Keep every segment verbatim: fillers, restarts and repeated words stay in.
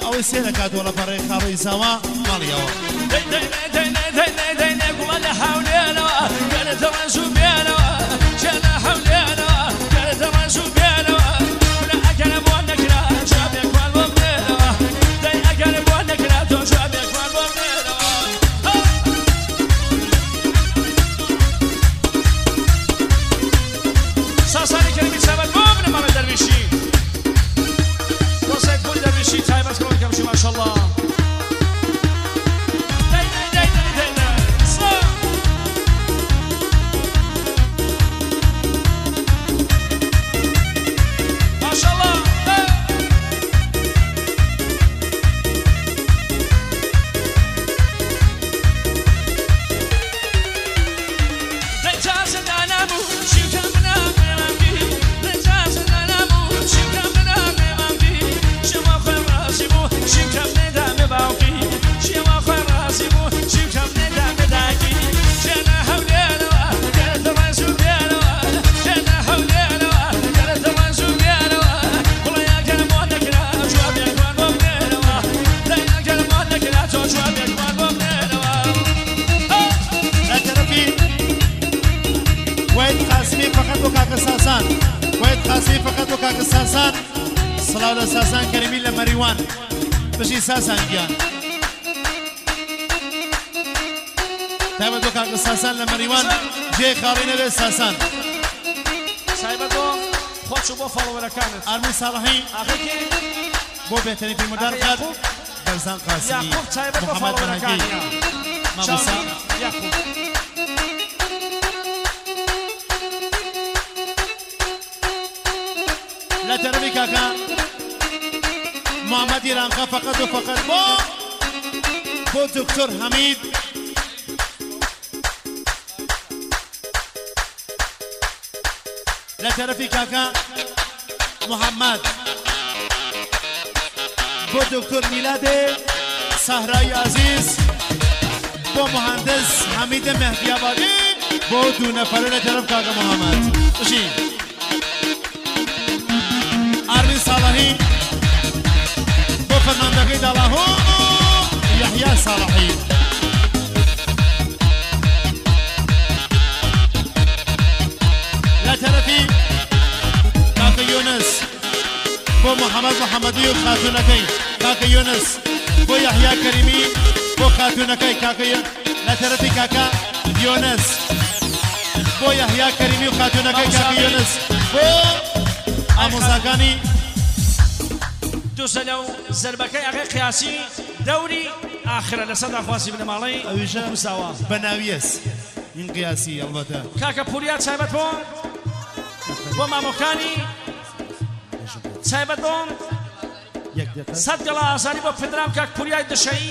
ئەوەی سێ دەکات وەڵە پەڕێ خاڕۆی زاوا ماڵیەوە ولا حولينا قال ترنسو بينا جانا حولينا قال ترنسو بينا ولا أكل بوانك لا شابك والبطينا داي أكل بوانك لا تو شابك والبطينا ساساني كلمة سبب مؤمن مال الدرويشي وصيت كل درويشي تايبس كلكم شو ما شاء الله صلاة ساسان كريمين لمريوان بشي ساسان جيان تابع دوكا ساسان لمريوان جي خارين بي ساسان سايبتو خوشو بو فالو ولا كانت ارمي صالحي اخيكي بو بيتني في مدرخات برزان قاسمي محمد منهجي ماموسا يعقوب لا تربي كاكا محمد يرانقا فقط وفقط بو بو دكتور حميد لا تربي كاكا محمد بو دكتور ميلاد صحراي عزيز بو مهندس حميد مهدي آبادی بو دو نفر لا تربي كاكا محمد وشي ارمي صالحي بو فرناندقي دالاهو يحيى صالحي لا ترفي كاكا يونس بو محمد محمدي وخاتونكي كاكا يونس بو يحيى كريمي بو خاتونكي كاكا يونس لا ترفي كاكا يونس بو يحيى كريمي وخاتونكي كاكا يونس بو ئامۆزاکانی دووسە لەو زەربەکەی ئەغێ قیاسی دەوری ئاخرە لەسەر داخواسی بنەماڵەی ئەویژە موساوا بەناویەس این قیاسی ئەڵبەتە کاکە پوریا تایبەت بۆ بۆ مامۆکانی تایبەت بۆم سەد گەڵا ئازاری بۆ پدرام کاک پوریای دشەیی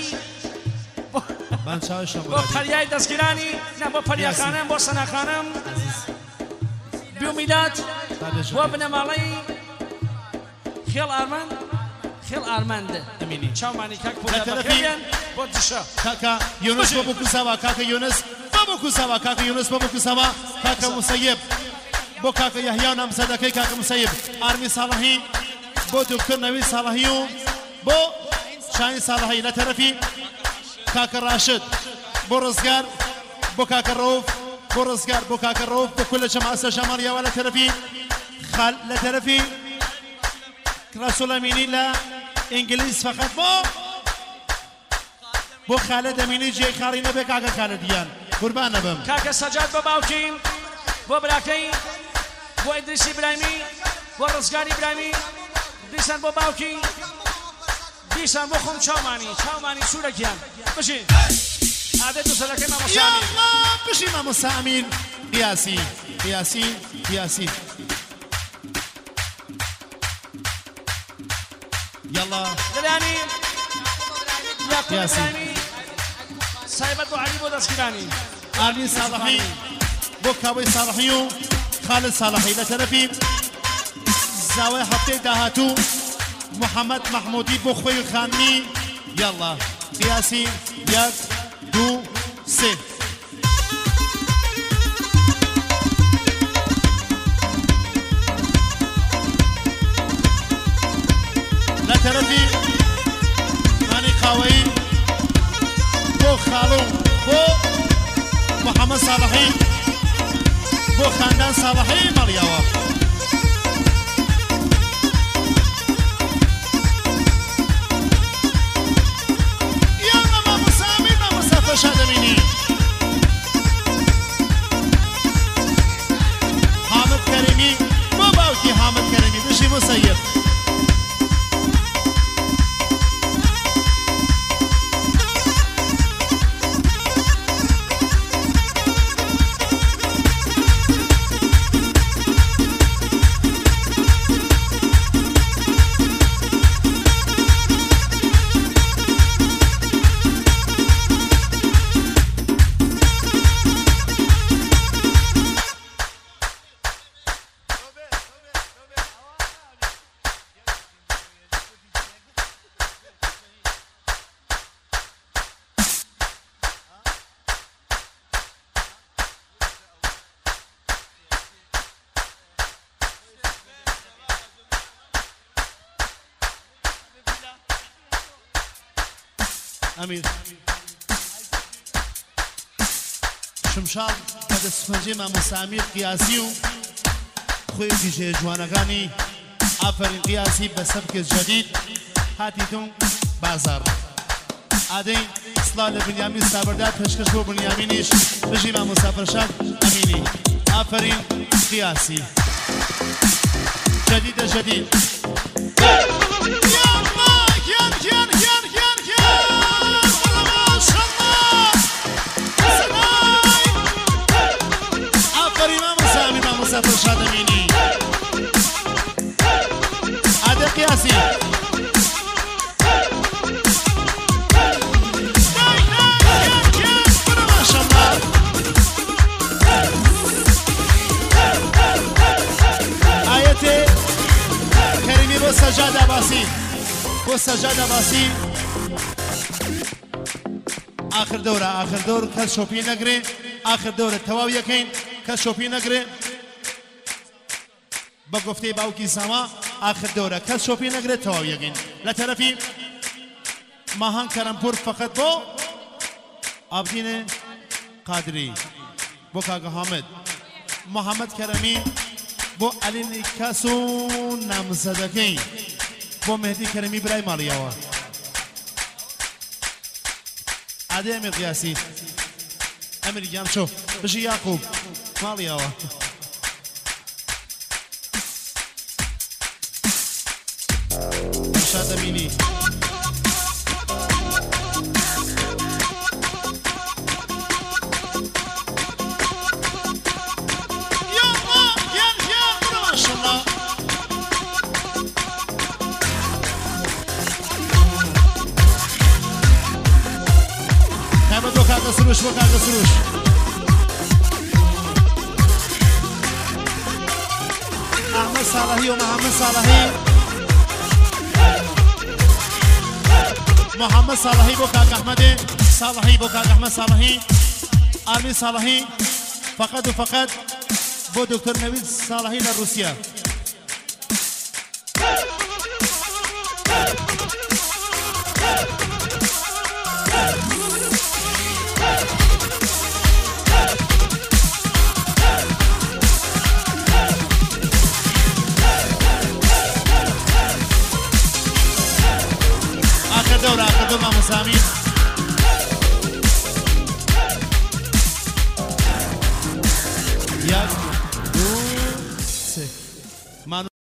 بۆ پەریای دەستگیرانی نا بۆ پەریاخانەم بۆ سەناخانەم بیومیلات بۆ بنەماڵەی خێڵ ئارمەند خێڵ ئارمەند ئەمینی چاومانی کاک پوریا بەخێریان بۆ دشە کاکە یونس بۆ بکوساوە کاکە یونس بۆ بکوساوە کاکە یونس بۆ بکوساوە کاکە موسەیب بۆ کاکە یەحیا نامزەدەکەی کاکە موسەیب ئارمی ساڵحی بۆ دکتۆر نەوید ساڵحی و بۆ شاهین ساڵحی لە تەرەفی کاکە ڕاشد بۆ ڕزگار بۆ کاکە ڕەوف بۆ ڕزگار بۆ کاکە ڕەوف بۆ کولە جەماعەتە ژەماڵیەوە لە تەرەفی لە تەرەفی رسول امینی لە ئینگلیز فقط بۆ بۆ خالد ئەمینی جێی خاڕی نەبێ کاکە خالدیان قوربان نەبم کاکە سەجاد بۆ باوکین بۆ براکەی بۆ ئیدریس ئیبراهیمی بۆ ڕزگار ئیبراهیمی دیسان بۆ باوکی دیسان بۆ خۆم چاومانی چاومانی سوورەکیان بژین ئادەی دووسەرەکەی مامۆسا بژی مامۆسا ئەمین قیاسی قیاسی قیاسی يلا دلاني يا ياسين سايبت علي بو دسكراني علي صالحي بو كاوي صالحي خالد صالحي لترفي زاوية حطي دهاتو محمد محمودي بو خوي خاني يلا قياسي يك دو سي لا ترفي خاوەی بۆ خاڵۆ بۆ محەممەد ساڵحی بۆ خاندان ساڵحی مەڵیاوە یاڵە مامۆسامی مامۆستا فەرشاد ئەمینی حامد کەریمی بۆ باوکی حامد کەریمی دژی موسەیب أمير شمشاد هذا السفنجي مع مسامير قياسي خوي في جي جوانغاني آفرين قياسي بسبك الجديد هاتيتون بازار عادين إصلاح بنيامين سابردات تشكش بو بنيامينيش بجي مع مسافر شاد أميني آفرين قياسي جديد جديد فرشاد أميني هذا قياسي ما شاء الله آيتي كريمي بو سجاد عباسي بو سجاد عباسي آخر دورة آخر دور كل شوبي نقري آخر دورة تواو يكين كل شوبي نقري بگفته باوکی سما آخر دوره کس شوپی نگره تواو یگین لطرفی ماهان کرمپور فقط بو عبدین قادری بو کاغا حامد محمد کرمی بو علی نیکاسو نامزدکی بو مهدی کرمی برای مالیاوا عادی امیر قیاسی امیر جام شو بشی یعقوب مالیاوا فرشاد أميني يا الله يا يا ما شاء الله كم دوكا قصروش دوكا قصروش أحمد صالحي ومحمد صالحي محمد صالحي بو كاك احمد صالحي بو كاك احمد صالحي آرمي صالحي فقط وفقط بو دكتور نويد صالحي لروسيا دورة آخر دور مع مسامين يا